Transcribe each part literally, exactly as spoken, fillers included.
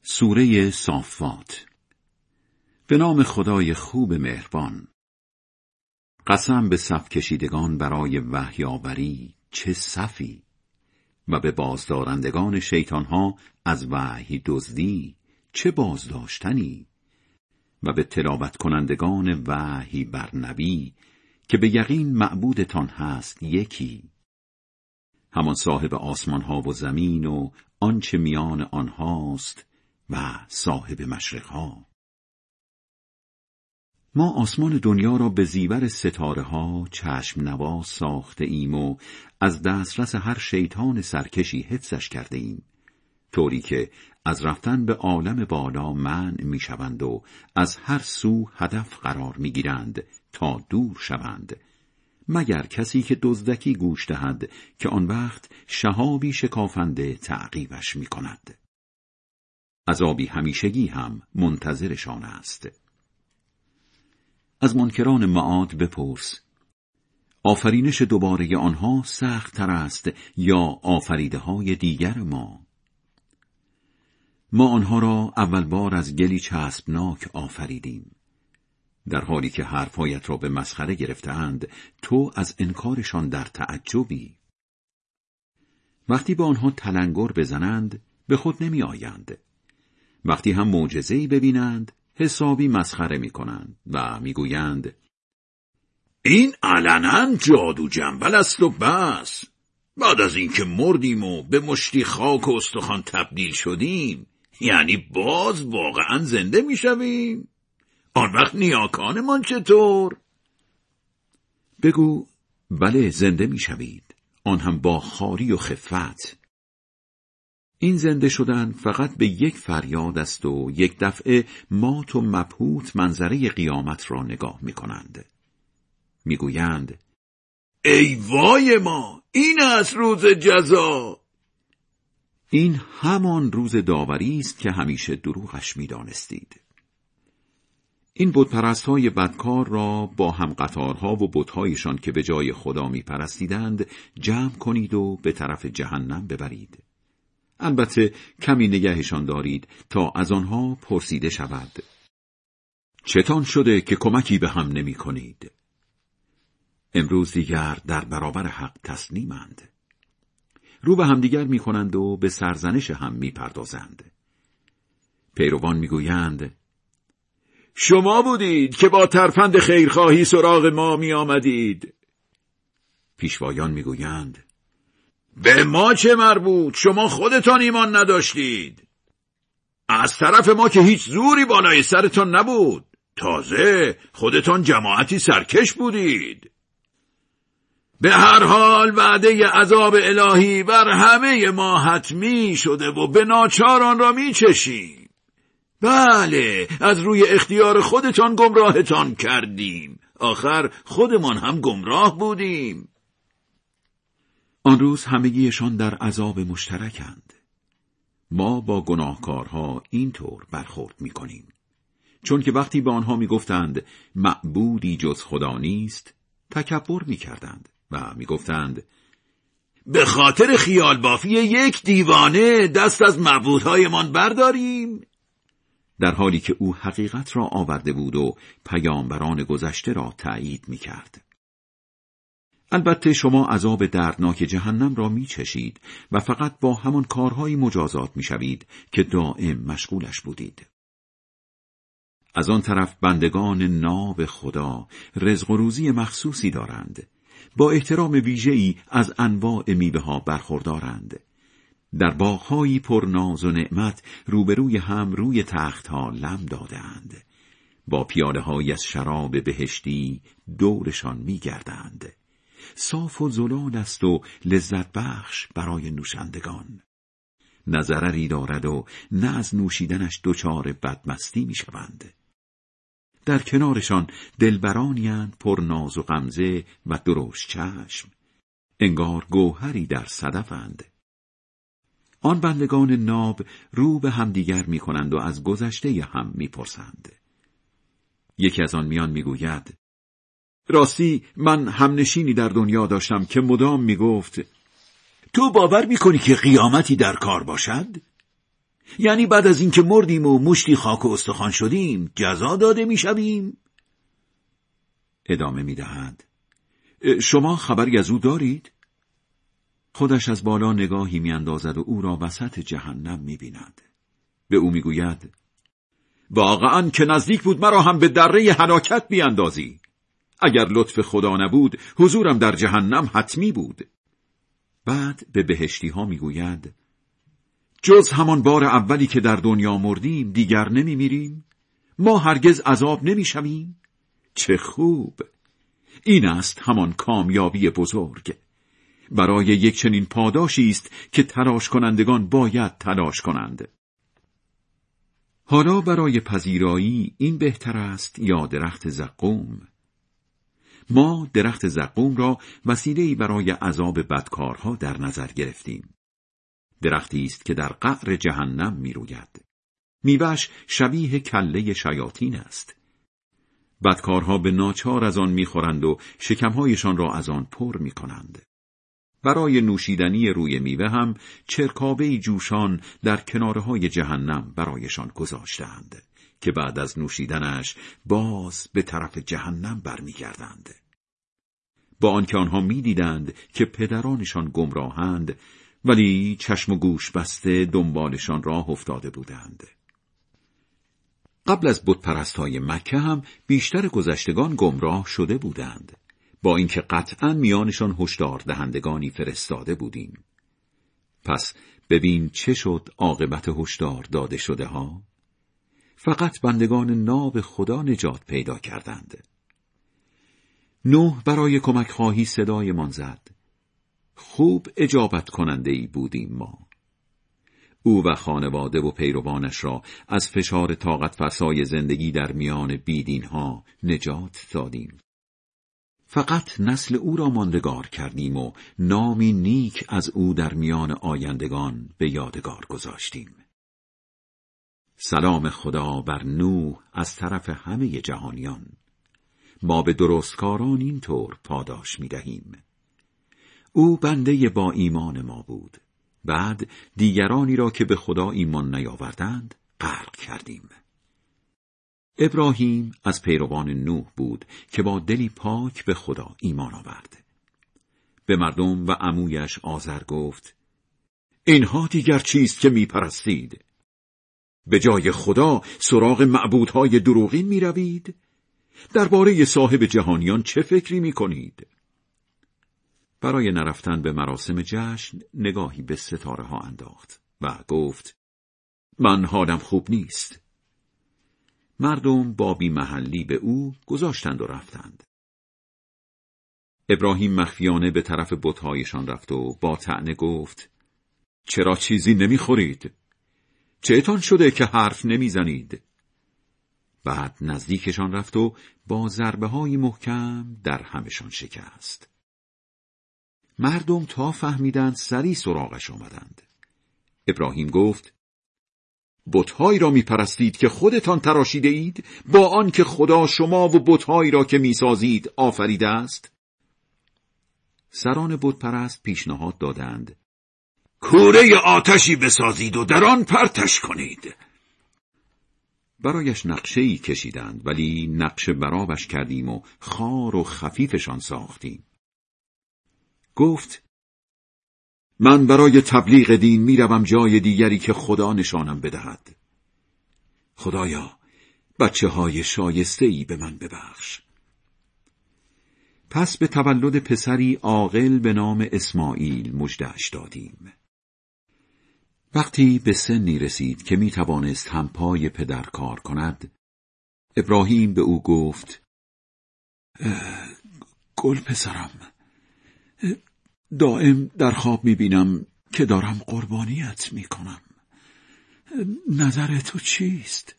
سوره صافات. به نام خدای خوب مهربان. قسم به صف کشیدگان برای وحی آوری، چه صفی، و به بازدارندگان شیطانها از وحی دزدی، چه بازداشتنی، و به تلاوت کنندگان وحی بر نبی، که به یقین معبودتان هست یکی، همان صاحب آسمان ها و زمین و آنچه میان آنهاست و صاحب مشرق ها. ما آسمان دنیا را به زیور ستاره ها چشم نواز ساخته ایم و از دسترس هر شیطان سرکشی حفظش کرده ایم، طوری که از رفتن به عالم بالا منع می شوند و از هر سو هدف قرار می گیرند تا دور شوند، مگر کسی که دزدکی گوش دهد که آن وقت شهابی شکافنده تعقیبش می کند. عذابی همیشگی هم منتظرشان است. از منکران معاد بپرس، آفرینش دوباره آنها سخت تر است یا آفریده های دیگر ما؟ ما آنها را اول بار از گلی چسبناک آفریدیم. در حالی که حرفایت را به مسخره گرفتند، تو از انکارشان در تعجبی. وقتی به آنها تلنگر بزنند، به خود نمی آیند. وقتی هم معجزه‌ای ببینند، حسابی مسخره می کنند و می گویند این علنا جادو جنبل است و بس. بعد از اینکه مردیم و به مشتی خاک و استخوان تبدیل شدیم، یعنی باز واقعا زنده می شویم؟ آن وقت نیاکانمان چطور؟ بگو بله، زنده می شوید، آن هم با خواری و خفت. این زنده شدن فقط به یک فریاد است و یک دفعه مات و مبهوت منظره قیامت را نگاه می کنند. می گویند ای وای ما، این است روز جزا. این همان روز داوری است که همیشه دروغش می دانستید. این بتپرست‌های بدکار را با هم قطارها و بت‌هایشان که به جای خدا می پرستیدند جمع کنید و به طرف جهنم ببرید. البته کمی نگهشان دارید تا از آنها پرسیده شود چتان شده که کمکی به هم نمی کنید؟ امروز دیگر در برابر حق تسلیمند. رو به همدیگر می کنند و به سرزنش هم می پردازند. پیروان می گویند شما بودید که با ترفند خیرخواهی سراغ ما می آمدید. پیشوایان می گویند به ما چه مربوط، شما خودتان ایمان نداشتید. از طرف ما که هیچ زوری بالای سرتان نبود، تازه خودتان جماعتی سرکش بودید. به هر حال وعده عذاب الهی بر همه ما حتمی شده و به ناچار آن را می چشیم. بله، از روی اختیار خودتان گمراهتان کردیم، آخر خودمان هم گمراه بودیم. آن روز همگیشان در عذاب مشترکند. ما با گناهکارها اینطور برخورد می کنیم، چون که وقتی به آنها می گفتند معبودی جز خدا نیست، تکبر می کردند و می گفتند به خاطر خیال بافی یک دیوانه دست از معبودهایمان برداریم، در حالی که او حقیقت را آورده بود و پیامبران گذشته را تأیید می کرد. البته شما عذاب دردناک جهنم را می چشید و فقط با همان کارهایی مجازات می شوید که دائم مشغولش بودید. از آن طرف بندگان ناب خدا رزق و روزی مخصوصی دارند. با احترام ویژه‌ای از انواع میوه ها برخوردارند. در باغ‌هایی پر ناز و نعمت روبروی هم روی تخت‌ها لم دادند. با پیاله‌هایی از شراب بهشتی دورشان می‌گردند. صاف و زلال است و لذت بخش برای نوشندگان. نه ضرری دارد و نه از نوشیدنش دچار بدمستی می‌شوند. در کنارشان دلبرانی اند پر ناز و غمزه و درشت چشم، انگار گوهری در صدفند. آن بندگان ناب رو به همدیگر می کنند و از گذشته هم می پرسند. یکی از آن میان می گوید راستی من همنشینی در دنیا داشتم که مدام می گفت تو باور می کنی که قیامتی در کار باشد؟ یعنی بعد از اینکه مردیم و مشتی خاک و استخوان شدیم جزا داده میشویم؟ ادامه میدهد: شما خبری از او دارید؟ خودش از بالا نگاهی میاندازد و او را وسط جهنم میبیند. به او میگوید: واقعاً که نزدیک بود مرا هم به دره هلاکت بیاندازی. اگر لطف خدا نبود حضورم در جهنم حتمی بود. بعد به بهشتی ها میگوید: جز همان بار اولی که در دنیا مردیم دیگر نمی میریم؟ ما هرگز عذاب نمی شویم؟ چه خوب! این است همان کامیابی بزرگ. برای یک چنین پاداشی است که تلاش کنندگان باید تلاش کنند. حالا برای پذیرایی این بهتر است یا درخت زقوم؟ ما درخت زقوم را وسیله‌ای برای عذاب بدکارها در نظر گرفتیم. درختی است که در قعر جهنم می روید. میوه‌اش شبیه کله شیاطین است. بدکارها به ناچار از آن می خورند و شکمهایشان را از آن پر می کنند. برای نوشیدنی روی میوه هم چرکابه‌ای جوشان در کنارهای جهنم برایشان گذاشتند که بعد از نوشیدنش باز به طرف جهنم برمیگردند. با آنکه آنها می‌دیدند که پدرانشان گمراهند، ولی چشم و گوش بسته دنبالشان راه افتاده بودند. قبل از بتپرست‌های مکه هم بیشتر گذشتگان گمراه شده بودند، با اینکه قطعاً میانشان هشدار دهندگانی فرستاده بودیم. پس ببین چه شد عاقبت هشدار داده شده ها؟ فقط بندگان ناب خدا نجات پیدا کردند. نوح برای کمک خواهی صدای من زد. خوب اجابت کننده ای بودیم ما. او و خانواده و پیروانش را از فشار طاقت فرسای زندگی در میان بیدین ها نجات دادیم. فقط نسل او را ماندگار کردیم و نامی نیک از او در میان آیندگان به یادگار گذاشتیم. سلام خدا بر نوح از طرف همه جهانیان. ما به درستکاران اینطور پاداش می دهیم. او بنده با ایمان ما بود. بعد دیگرانی را که به خدا ایمان نیاوردند غرق کردیم. ابراهیم از پیروان نوح بود که با دلی پاک به خدا ایمان آورد. به مردم و عمویش آزر گفت: اینها دیگر چیست که می پرستید؟ به جای خدا سراغ معبودهای دروغین می روید؟ درباره صاحب جهانیان چه فکری می کنید؟ برای نرفتن به مراسم جشن نگاهی به ستاره ها انداخت و گفت: من حالم خوب نیست. مردم با بی محلی به او گذاشتند و رفتند. ابراهیم مخفیانه به طرف بت‌هایشان رفت و با طعنه گفت: چرا چیزی نمیخورید؟ چهتان شده که حرف نمیزنید؟ بعد نزدیکشان رفت و با ضربه‌های محکم در همشان شکست. مردم تا فهمیدند سری سراغش آمدند. ابراهیم گفت: بت‌هایی را می‌پرستید که خودتان تراشیده اید، با آن که خدا شما و بت‌هایی را که می‌سازید آفریده است؟ سران بت‌پرست پیشنهاد دادند: کوره آتشی بسازید و در آن پرتش کنید. برایش نقشه‌ای کشیدند، ولی نقشه برابش کردیم و خار و خفیفشان ساختیم. گفت: من برای تبلیغ دین میروم جای دیگری که خدا نشانم بدهد. خدایا بچه های شایسته ای به من ببخش. پس به تولد پسری عاقل به نام اسماعیل مژده‌اش دادیم. وقتی به سنی رسید که می توانست هم پای پدر کار کند، ابراهیم به او گفت: گل پسرم، دائم در خواب می بینم که دارم قربانیت می کنم. نظر تو چیست؟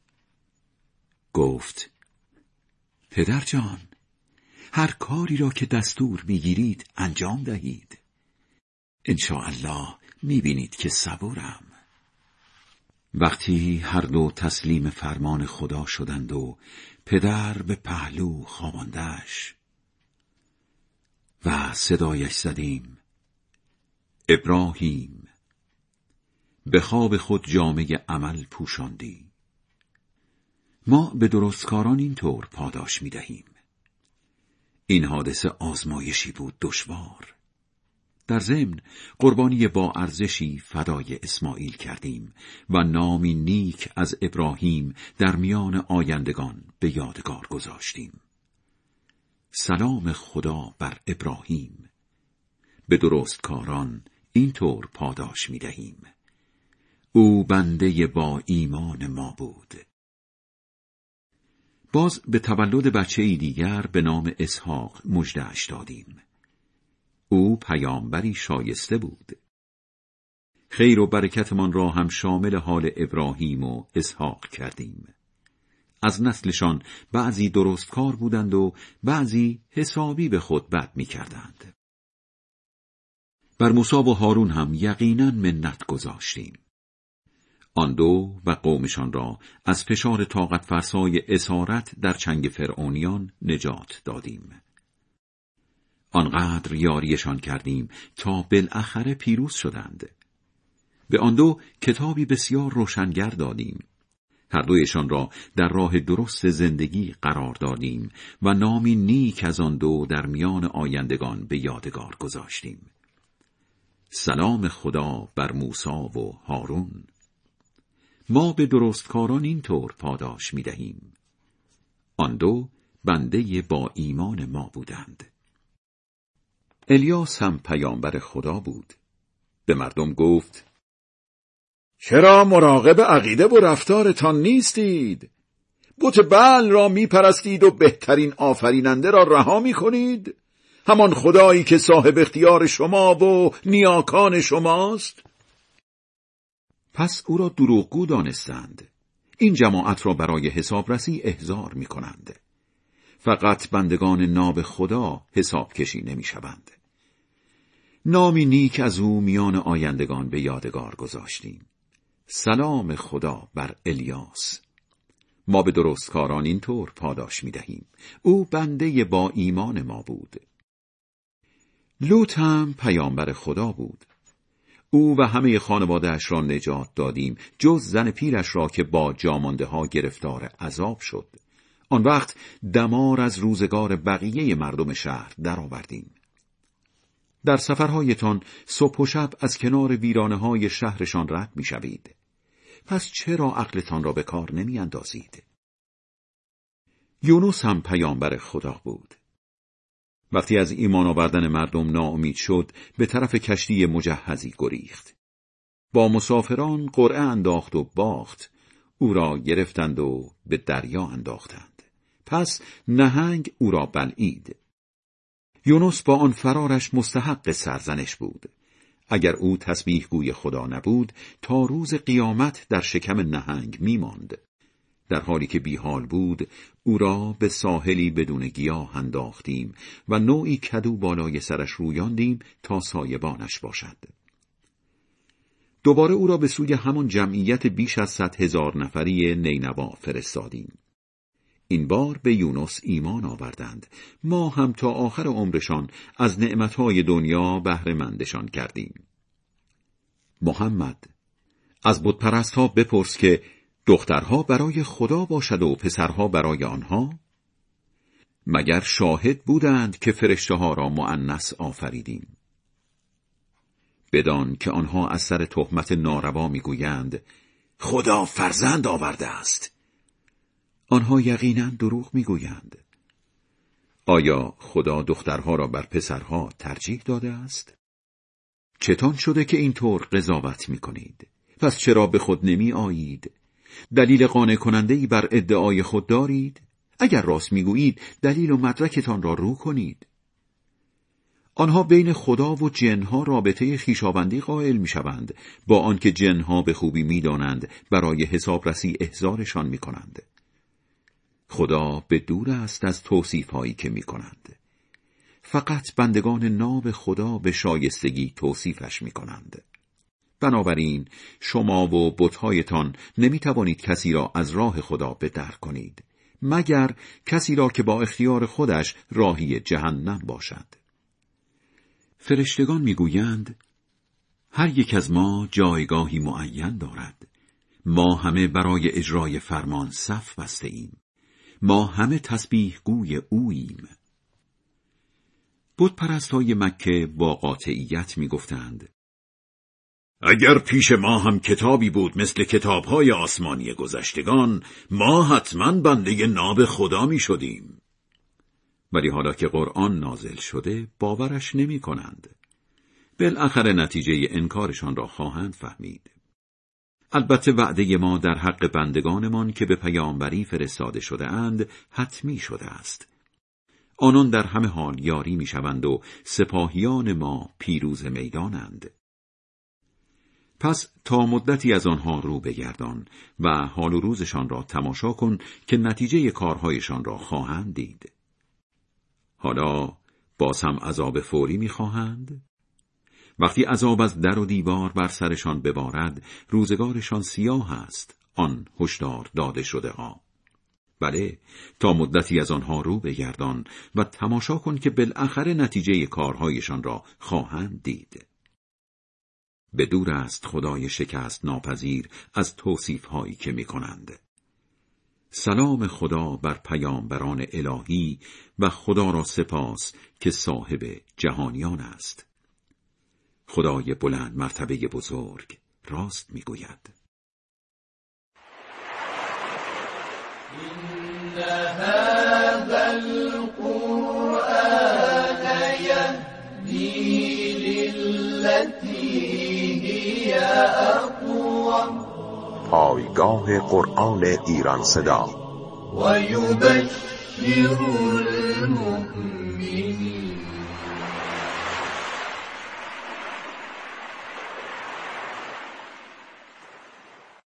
گفت: پدر جان، هر کاری را که دستور می گیرید انجام دهید. انشاءالله می بینید که صبورم. وقتی هر دو تسلیم فرمان خدا شدند و پدر به پهلو خواباندش و صدایش زدیم: ابراهیم، به خواب خود جامه عمل پوشاندی. ما به درستکاران اینطور پاداش می دهیم. این حادثه آزمایشی بود دشوار. در ضمن قربانی با ارزشی فدای اسماعیل کردیم و نامی نیک از ابراهیم در میان آیندگان به یادگار گذاشتیم. سلام خدا بر ابراهیم. به درستکاران اینطور پاداش می دهیم. او بنده با ایمان ما بود. باز به تولد بچه‌ای دیگر به نام اسحاق مژده‌اش دادیم. او پیامبری شایسته بود. خیر و برکتمان را هم شامل حال ابراهیم و اسحاق کردیم. از نسلشان بعضی درستکار بودند و بعضی حسابی به خود بد می کردند. بر موسی و هارون هم یقیناً منت گذاشتیم. آن دو و قومشان را از فشار طاقت فرسای اسارت در چنگ فرعونیان نجات دادیم. آنقدر یاریشان کردیم تا بالاخره پیروز شدند. به آن دو کتابی بسیار روشنگر دادیم. هر دویشان را در راه درست زندگی قرار دادیم و نامی نیک از آن دو در میان آیندگان به یادگار گذاشتیم. سلام خدا بر موسی و هارون. ما به درستکاران اینطور پاداش می دهیم. آن دو بنده با ایمان ما بودند. الیاس هم پیامبر خدا بود. به مردم گفت: چرا مراقب عقیده و رفتارتان نیستید؟ بت بعل را می پرستید و بهترین آفریننده را رها می کنید؟ همان خدایی که صاحب اختیار شما و نیاکان شماست؟ پس او را دروغگو دانستند. این جماعت را برای حسابرسی احضار می کنند. فقط بندگان ناب خدا حساب کشی نمی شوند. نامی نیک از او میان آیندگان به یادگار گذاشتیم. سلام خدا بر الیاس. ما به درستکاران اینطور پاداش می دهیم. او بنده با ایمان ما بود. لوط هم پیامبر خدا بود. او و همه خانواده‌اش را نجات دادیم، جز زن پیرش را که با جامانده ها گرفتار عذاب شد. آن وقت دمار از روزگار بقیه مردم شهر درآوردیم. در سفرهایتان صبح و شب از کنار ویرانه‌های شهرشان رد می‌شوید. پس چرا عقلتان را به کار نمی‌اندازید؟ یونس هم پیامبر خدا بود. وقتی از ایمان آوردن مردم ناامید شد، به طرف کشتی مجهزی گریخت. با مسافران قرعه انداخت و باخت. او را گرفتند و به دریا انداختند. پس نهنگ او را بلعید. یونس با آن فرارش مستحق سرزنش بود. اگر او تسبیح گوی خدا نبود، تا روز قیامت در شکم نهنگ میماند. در حالی که بیحال بود، او را به ساحلی بدون گیاه انداختیم و نوعی کدو بالای سرش رویاندیم تا سایبانش باشد. دوباره او را به سوی همان جمعیت بیش از صد هزار نفری نینوا فرستادیم. این بار به یونس ایمان آوردند. ما هم تا آخر عمرشان از نعمتهای دنیا بهره مندشان کردیم. محمد، از بت پرست‌ها بپرس که دخترها برای خدا باشد و پسرها برای آنها؟ مگر شاهد بودند که فرشته‌ها را مؤنث آفریدیم؟ بدان که آنها از سر تهمت ناروا میگویند خدا فرزند آورده است. آنها یقیناً دروغ میگویند. آیا خدا دخترها را بر پسرها ترجیح داده است؟ چتان شده که اینطور قضاوت میکنید؟ پس چرا به خود نمی آیید؟ دلیل قانع کننده‌ای بر ادعای خود دارید؟ اگر راست میگویید دلیل و مدرکتان را رو کنید. آنها بین خدا و جنها رابطه خویشاوندی قائل میشوند، با آنکه جنها به خوبی میدانند برای حسابرسی احضارشان میکنند. خدا به دور است از توصیف‌هایی که میکنند. فقط بندگان ناب خدا به شایستگی توصیفش میکنند. بنابراین شما و بت‌هایتان نمیتوانید کسی را از راه خدا به در کنید، مگر کسی را که با اختیار خودش راهی جهنم باشد. فرشتگان میگویند هر یک از ما جایگاهی معین دارد. ما همه برای اجرای فرمان صف بسته ایم. ما همه تسبیح گوی اوییم. بت پرستای مکه با قاطعیت می گفتند: اگر پیش ما هم کتابی بود مثل کتابهای آسمانی گذشتگان، ما حتما بنده ناب خدا می شدیم. ولی حالا که قرآن نازل شده باورش نمی کنند. بالاخره نتیجه انکارشان را خواهند فهمید. البته وعده ما در حق بندگانمان که به پیامبری فرستاده شده اند حتمی شده است. آنان در همه حال یاری می شوند و سپاهیان ما پیروز میدانند. پس تا مدتی از آنها رو بگردان و حال و روزشان را تماشا کن که نتیجه کارهایشان را خواهند دید. حالا باز هم عذاب فوری می خواهند؟ وقتی عذاب از در و دیوار بر سرشان ببارد، روزگارشان سیاه است، آن هشدار داده شده ها. بله، تا مدتی از آنها رو بگردان و تماشا کن که بالاخره نتیجه کارهایشان را خواهند دید. به دور است خدای شکست ناپذیر از توصیف هایی که می کنند. سلام خدا بر پیامبران الهی و خدا را سپاس که صاحب جهانیان است. خدای بلند مرتبه بزرگ راست می گوید. إن هذا القرآن يهدي للتي هي أقوم. پایگاه قرآن ایران صدا. و یبشر المؤمنین